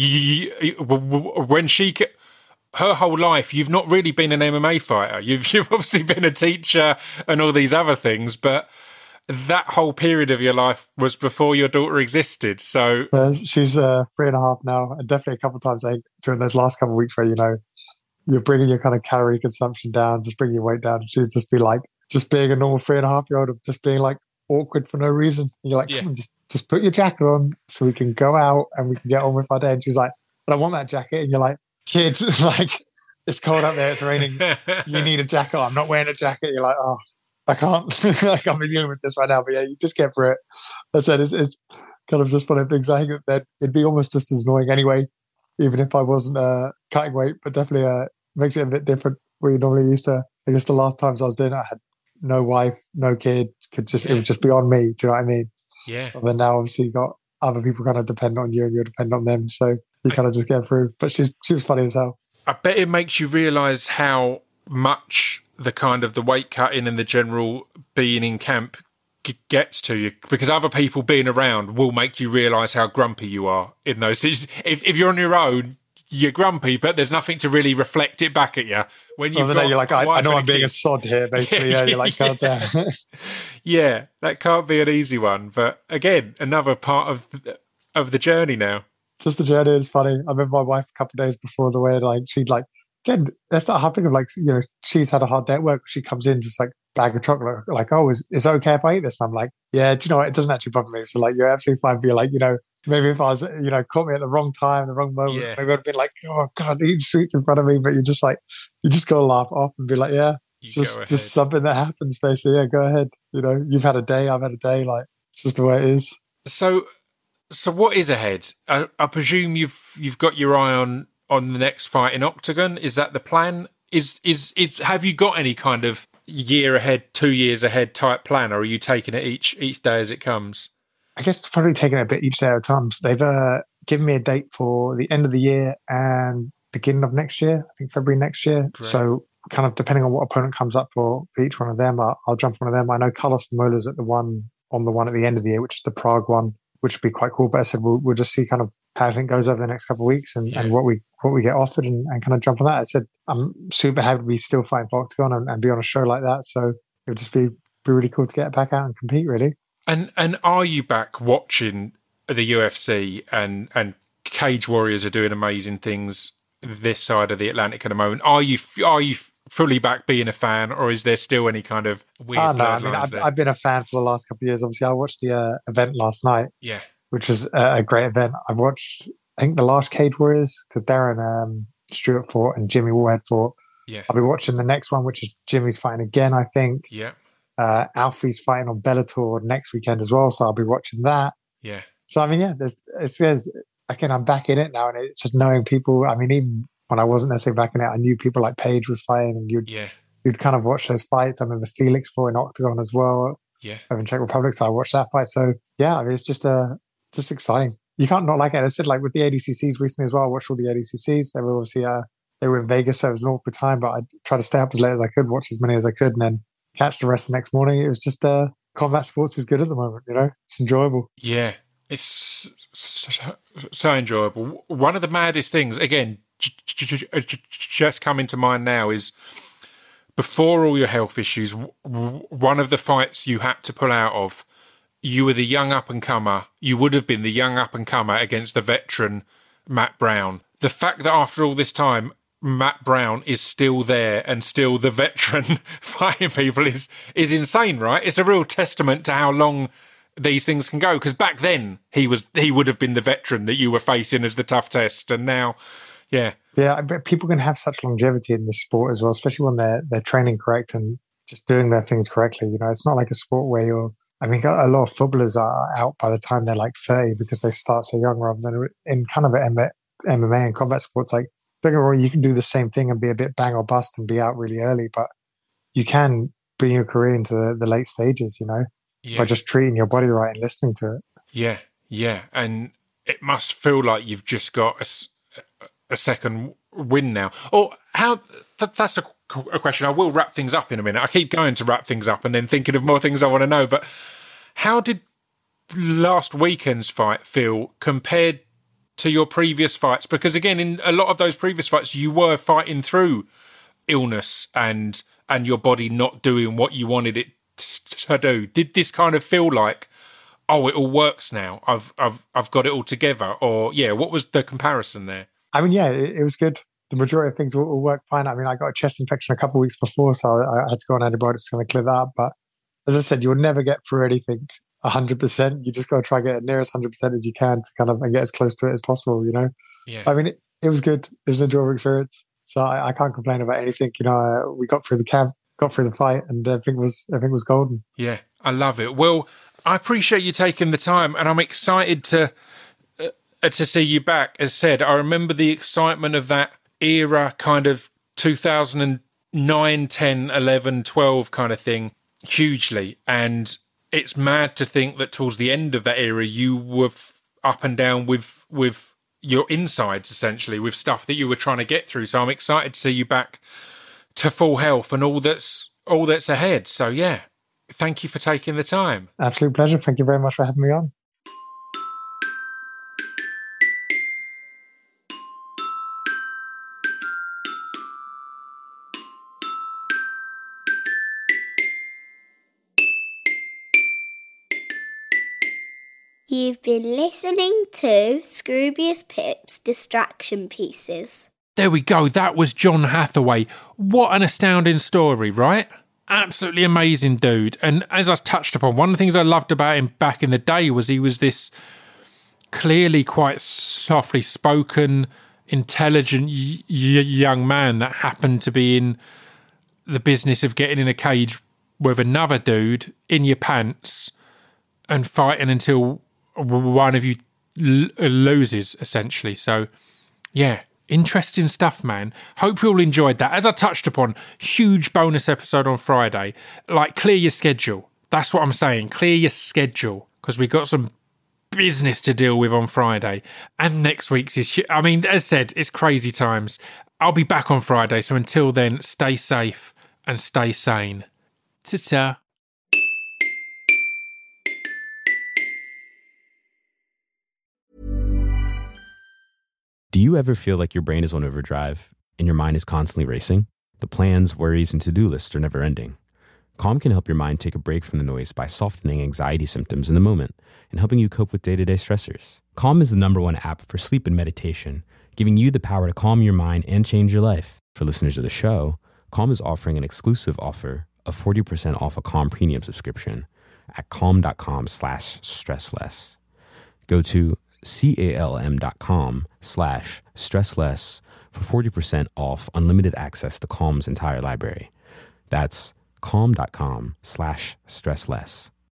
when she... Her whole life, you've not really been an MMA fighter. You've obviously been a teacher and all these other things, but that whole period of your life was before your daughter existed. So she's 3.5 now, and definitely a couple of times during those last couple of weeks where, you know, you're bringing your kind of calorie consumption down, just bringing your weight down. And she'd just be like, just being a normal 3.5-year-old, just being like awkward for no reason. And you're like, come on, just put your jacket on so we can go out and we can get on with our day. And she's like, but I want that jacket. And you're like, kid, like, it's cold out there, it's raining, you need a jacket. I'm not wearing a jacket. You're like, oh, I can't. I can't be dealing with this right now. But yeah, you just get through it. I said it's kind of just one of the things. I think that it'd be almost just as annoying anyway, even if I wasn't cutting weight, but definitely makes it a bit different where you normally used to. I guess the last times I was doing it, I had no wife, no kid, it would just be on me. Do you know what I mean? Yeah. But then now obviously you got other people kind of depend on you and you depend on them. So you kind of just get through. But she was funny as hell. I bet it makes you realise how much the kind of the weight cutting and the general being in camp gets to you, because other people being around will make you realise how grumpy you are in those. If you're on your own, you're grumpy, but there's nothing to really reflect it back at you. When you're like, I know I'm being a sod here, basically. Yeah, you're like, calm down. Yeah, that can't be an easy one. But again, another part of the journey now. Just the journey is funny. I remember my wife a couple of days before the wedding, like, she'd like, again, that's not happening of like, you know, she's had a hard day at work. She comes in just like bag of chocolate, like, oh, is it okay if I eat this? I'm like, yeah, do you know what? It doesn't actually bother me. So like, you're absolutely fine. You're like, you know, maybe if I was, you know, caught me at the wrong time, the wrong moment, maybe I'd have been like, oh God, eating sweets in front of me. But you just got to laugh off and be like, yeah, it's just something that happens basically. Yeah, go ahead. You know, you've had a day, I've had a day. Like, it's just the way it is. So what is ahead? I presume you've got your eye on the next fight in Octagon. Is that the plan? Is have you got any kind of year ahead, 2 years ahead type plan, or are you taking it each day as it comes? I guess probably taking it a bit each day at a time. They've given me a date for the end of the year and beginning of next year. I think February next year. Great. So kind of depending on what opponent comes up for each one of them, I'll jump on one of them. I know Carlos Famola's at the one at the end of the year, which is the Prague one, which would be quite cool. But I said we'll just see kind of how everything goes over the next couple of weeks and what we get offered and kind of jump on that. I said I'm super happy to be still fighting for Octagon and be on a show like that. So it would just be really cool to get back out and compete, really. And are you back watching the UFC and Cage Warriors are doing amazing things this side of the Atlantic at the moment? Are you fully back being a fan, or is there still any kind of weird? No, I mean, I've been a fan for the last couple of years. Obviously, I watched the event last night, which was a great event. I watched, I think, the last Cage Warriors because Darren Stewart fought and Jimmy Warhead fought. Yeah, I'll be watching the next one, which is Jimmy's fighting again, I think. Yeah, Alfie's fighting on Bellator next weekend as well, so I'll be watching that. Yeah. So I mean, yeah, there's again, I'm back in it now, and it's just knowing people. I mean, even when I wasn't necessarily back in it, I knew people like Paige was fighting, and you'd kind of watch those fights. I remember Felix fought in Octagon as well. Yeah, over in Czech Republic, so I watched that fight. So yeah, I mean, it's just exciting. You can't not like it. I said, like with the ADCCs recently as well. I watched all the ADCCs. They were obviously they were in Vegas, so it was an awkward time, but I tried to stay up as late as I could, watch as many as I could, and then catch the rest the next morning. It was just combat sports is good at the moment. You know, it's enjoyable. Yeah, it's so enjoyable. One of the maddest things, again, just coming to mind now, is before all your health issues, one of the fights you had to pull out of, you were the young up-and-comer. You would have been the young up-and-comer against the veteran Matt Brown. The fact that after all this time, Matt Brown is still there and still the veteran fighting people is insane, right? It's a real testament to how long these things can go. Because back then he would have been the veteran that you were facing as the tough test, and now, yeah. Yeah, but people can have such longevity in this sport as well, especially when they're training correct and just doing their things correctly. You know, it's not like a sport where a lot of footballers are out by the time they're like 30 because they start so young, rather than in kind of MMA and combat sports. Like, don't get me wrong, you can do the same thing and be a bit bang or bust and be out really early, but you can bring your career into the late stages, you know, by just treating your body right and listening to it. Yeah. And it must feel like you've just got a second win now. Or how... That's a question. I will wrap things up in a minute. I keep going to wrap things up and then thinking of more things I want to know. But how did last weekend's fight feel compared to your previous fights? Because again, in a lot of those previous fights, you were fighting through illness and your body not doing what you wanted it to do. Did this kind of feel like, oh, it all works now, I've got it all together? Or what was the comparison there? I mean, it was good. The majority of things will work fine. I mean, I got a chest infection a couple of weeks before, so I had to go on antibiotics to kind of clear that up. But as I said, you'll never get through anything 100%. You just got to try to get as near as 100% as you can to kind of and get as close to it as possible, you know? Yeah. I mean, it was good. It was an enjoyable experience. So I can't complain about anything. You know, we got through the camp, got through the fight, and everything was golden. Yeah, I love it. Well, I appreciate you taking the time, and I'm excited to see you back. As said, I remember the excitement of that era, kind of 2009, 10, 11, 12 kind of thing, hugely. And it's mad to think that towards the end of that era, you were up and down with your insides, essentially, with stuff that you were trying to get through. So I'm excited to see you back to full health and all that's ahead. So yeah, thank you for taking the time. Absolute pleasure. Thank you very much for having me on. You've been listening to Scroobius Pip's Distraction Pieces. There we go. That was John Hathaway. What an astounding story, right? Absolutely amazing dude. And as I touched upon, one of the things I loved about him back in the day was he was this clearly quite softly spoken, intelligent young man that happened to be in the business of getting in a cage with another dude in your pants and fighting until one of you loses, essentially. So, yeah, interesting stuff, man. Hope you all enjoyed that. As I touched upon, huge bonus episode on Friday. Like, clear your schedule. That's what I'm saying. Clear your schedule, because we got some business to deal with on Friday. And next week's is... I mean, as said, it's crazy times. I'll be back on Friday, so until then, stay safe and stay sane. Ta-ta. Do you ever feel like your brain is on overdrive and your mind is constantly racing? The plans, worries, and to-do lists are never ending. Calm can help your mind take a break from the noise by softening anxiety symptoms in the moment and helping you cope with day-to-day stressors. Calm is the #1 app for sleep and meditation, giving you the power to calm your mind and change your life. For listeners of the show, Calm is offering an exclusive offer of 40% off a Calm premium subscription at calm.com/stressless. Go to calm.com/stressless for 40% off unlimited access to Calm's entire library. That's calm.com/stressless.